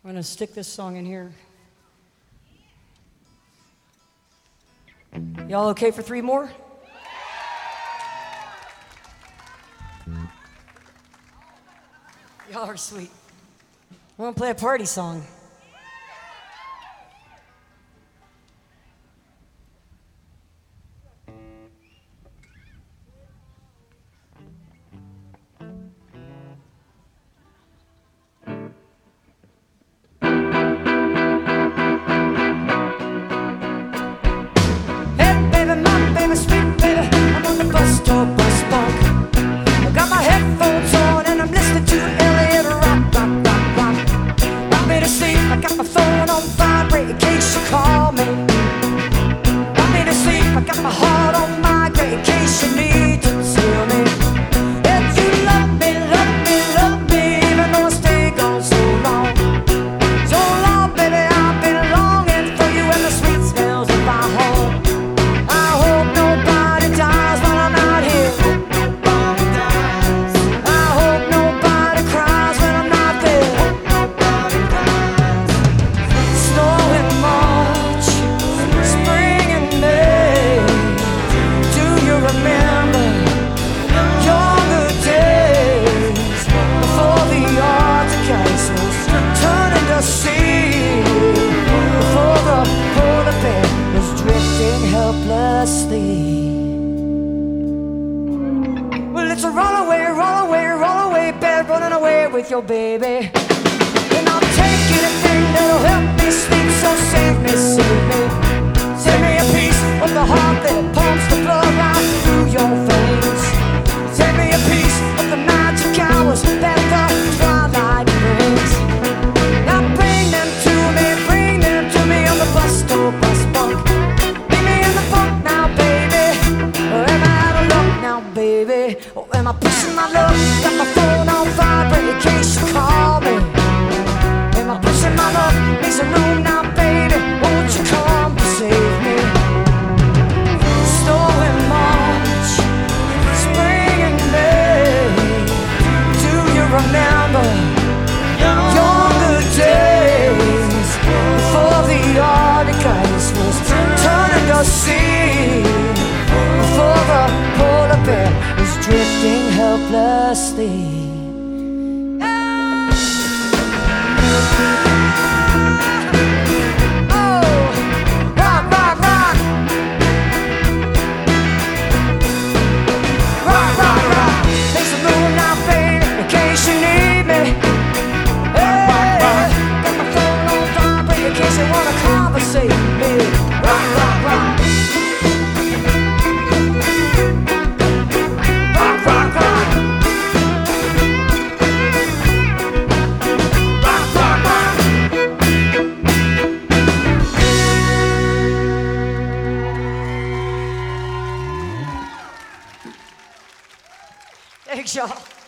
I'm gonna stick this song in here. Y'all okay for 3 more? Y'all are sweet. I'm gonna play a party song. Well, it's a roll away bed, running away with your baby. And I'll take anything that'll help me sleep, so save me, save me. Save me a piece of the heart that pumps the blood right through your veins. Save me a piece of the magic hours that the twilight brings. Now bring them to me on the bus stop, bus bunk. Meet me in the funk now, baby. Or am I out of luck now, baby? Or am I pushing my luck? Got my phone on vibrate in case you call me. Am I pushing my luck? Make some room now, baby. Won't you come to save me? Snow in March, spring in May. Do you remember your good days before the Arctic ice was turning to sea? Before the polar bear was drifting helplessly. Thanks, y'all.